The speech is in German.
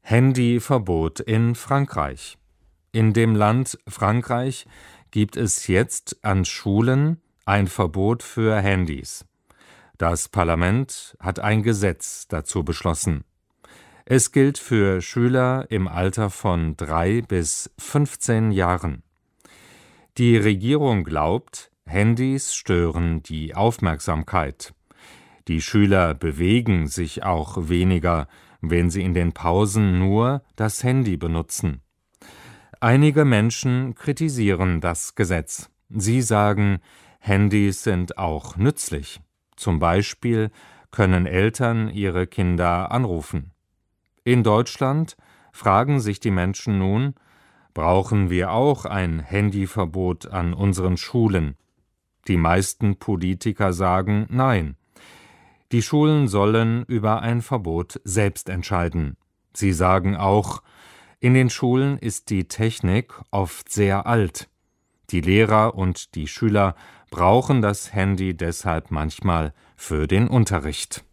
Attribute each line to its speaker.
Speaker 1: Handyverbot in Frankreich. In dem Land Frankreich gibt es jetzt an Schulen ein Verbot für Handys. Das Parlament hat ein Gesetz dazu beschlossen. Es gilt für Schüler im Alter von 3 bis 15 Jahren. Die Regierung glaubt, Handys stören die Aufmerksamkeit. Die Schüler bewegen sich auch weniger, wenn sie in den Pausen nur das Handy benutzen. Einige Menschen kritisieren das Gesetz. Sie sagen, Handys sind auch nützlich. Zum Beispiel können Eltern ihre Kinder anrufen. In Deutschland fragen sich die Menschen nun, brauchen wir auch ein Handyverbot an unseren Schulen? Die meisten Politiker sagen nein. Die Schulen sollen über ein Verbot selbst entscheiden. Sie sagen auch, in den Schulen ist die Technik oft sehr alt. Die Lehrer und die Schüler brauchen das Handy deshalb manchmal für den Unterricht.